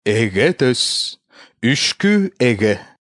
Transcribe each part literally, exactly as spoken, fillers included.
Эге төс, үшкү эге.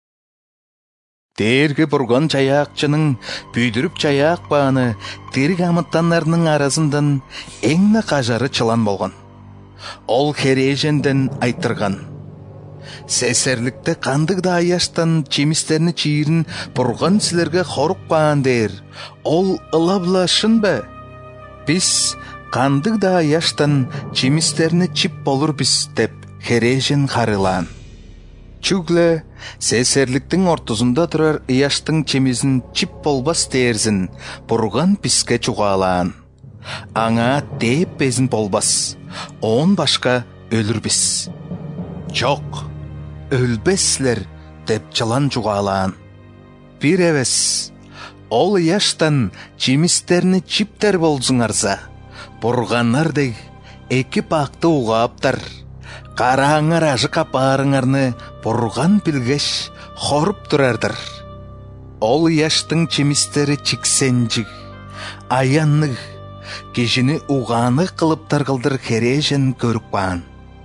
Дээрги бурган чаякчының пүйдіріп чаяк бааны териг амыттанларының арасындан эңне кажары чылан болған. Ол хереженден айтырған. Сесерлікті қандығда аяштан чемистерні чиирин бурган сілерге хорук баан дер. Ол ылабла шын бе? Біз қандығда аяштан чемистерні чип болур біз деп хережен харылан. Чугле сесерліктің ортузунда турар ияштың чемизин чип болбас дерзин бурган писке чугалаан. Аңа дейп безин болбас, он башка өлүр биз. Жок, өлбеслер деп чылан чугалаан. Бир эвес, ол ияштан чемистерни чиптер болзуңарса, бурганнардек эки бакты угааптар. Караңар ажы капарыңарны бурган билгеш хоруп турардыр. Ол яштың чемистері чиксенжиг, аяннык, кежini уганы кылыптар кылдыр хережен көрүп баан.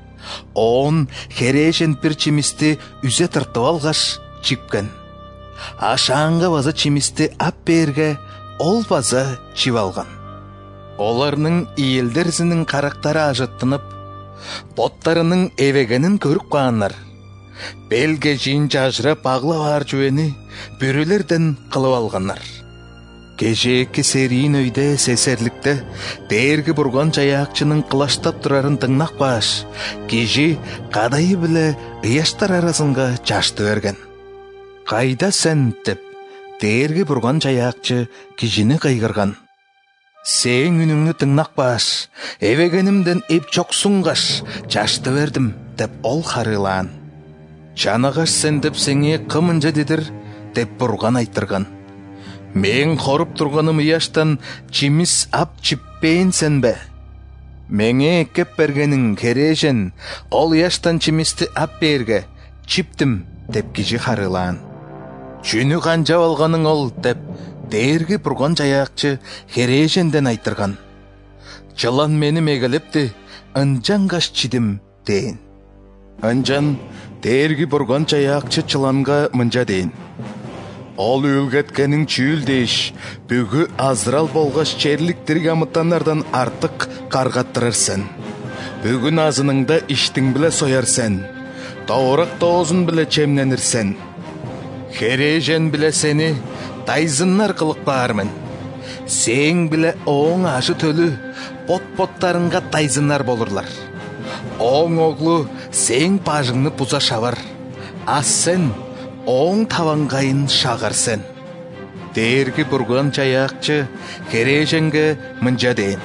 Он хережен бир чемисти үзе тартып алгаш чипкен. Ашаңга база чемисти ап берге ол база чип алган. Оларның иелдерзинин карактары ажыттынып, боттарының эвегенин көрүп кааннар. Белге жин жажыра багла бар жуени бүрүлерден кылып алганнар. Кежеки серийин өйдө сесерликте дээрги бурган чаякчынын кылаштап турарын тыңнак баш, кежи кадайы биле ыяштар арасынга жашты берген. Кайда сен деп дээрги бурган чаякчы кежини кыйгырган. Сең үнүңнү тыңнак баш, эвегенимден эп чоксуңгаш, жашты бердим деп ол харылаан. Жанагаш сен деп сеңе кымынжа дедир деп бурган айтырган. Мен хоруп турганым ыяштан чимис ап чиппейин сен бе? Меңе кеп бергениң хережен, ол ыяштан чимисти ап берге, чиптим деп кижи харылаан. Чүнү канжап алганың ол деп дээрги бурган чаякчы хереженден айтырган. Чылан мени мегелепти, ынжангаш чидим дейин. Ынжан дээрги бурган чаякчы чыланга мынжа дейин. Ол өлгеткенің чүүл дейш, бүгү азырал болгаш черлик тирик амыттанардан артык каргаттырырсен. Бүгүн азыныңда иштиң биле соярсен, тоорак тоозун биле чемненирсен. Хережен биле сени тайзыннар кылык баармын. Сең биле оң ашы төлү бот-боттарыңга тайзыннар болурлар. Оң оглу сең пажыңны буза шабар, а сен оң тавангайын шагарсен. Дээрги бурган чаякчы хереженге мынжа дейин.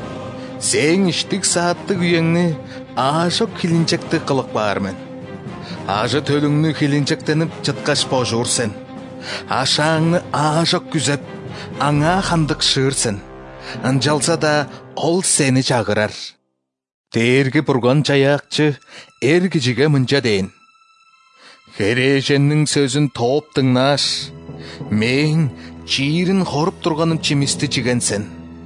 Сең иштик сааттык үйеңни аажок хилинчекти кылык баармын. Ажы төлүңнү хилинчектенип чыткаш божурсен. Ашаңны аажок күзеп, аңа хандык шыырсен. Анжалса да ол сени чагырар. Дээрги бурган чаякчы эргижиге мынжа дейин. Хереженнің сөзін топ тыңнаш. Мен чиирин хоруп турганым чимисти чигенсен.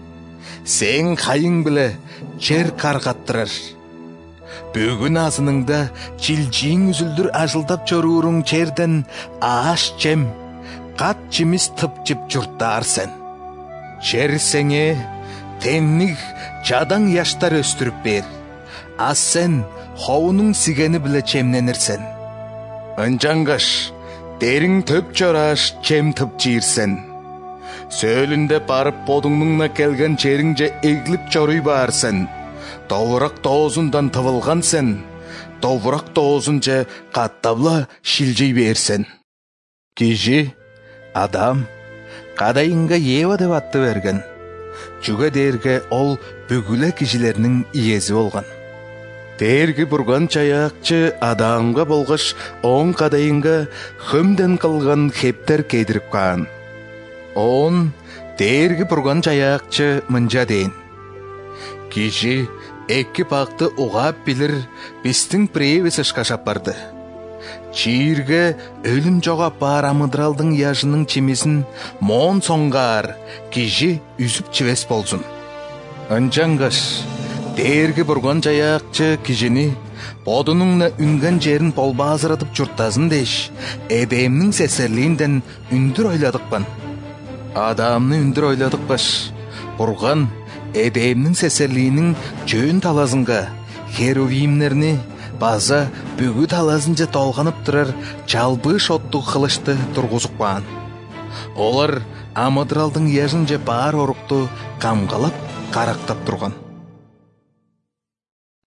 Сең кайың биле жер каргаттырар. Бүгүн азыныңда чилжиң үзүлдүр ажылдап чорууруң черден ааш чем, кат чимис тыпчып журттаарсен. Жер сеңе тенник жадаң яштар өстүрүп бер, а сен хоунуң сигени биле чемненирсен. Ынжангаш, дерің төп чораш чем тып жиирсен. Сөөлүнде барып бодуңнуңна келген чериңже эглип чоруй баарсен. Довурак тоозундан тывылган сен, довурак тоозунже каттабла шилжей берсен. Кижи, адам, кадайынга Ева деп атты берген. Чуга дерге ол бүгүле кижилернин иези болгон. Дээрги бурган чаякчы адамга болгош оң кадайынга хөмден кылган хептер кейдирип каан. Он дээрги бурган чаякчы мынжа дейин. Кижи эки бакты угап билир, биздин превес ышкашап барды. Чиирге өлүм жогап бар амыдралдың яжының чемесин моон соңгаар кижи үзүп чебес болсун. Ынжангаш дээрги бурган чаякчы кижини Бодунуңна үнген жерин болба азыратып журтазын деш, эдемнің сесерлиинден үндүр ойладыкпын. Адамны үндүр ойладыкпыш. Бурган эдемнің сесерлиинин жөн талазынга херувимнерни база бүгү талазынча толганып турар жалбы шотту кылычты тургузукпаан. Олар Амадралдың ежинче бар орукту камгалап карактап турган.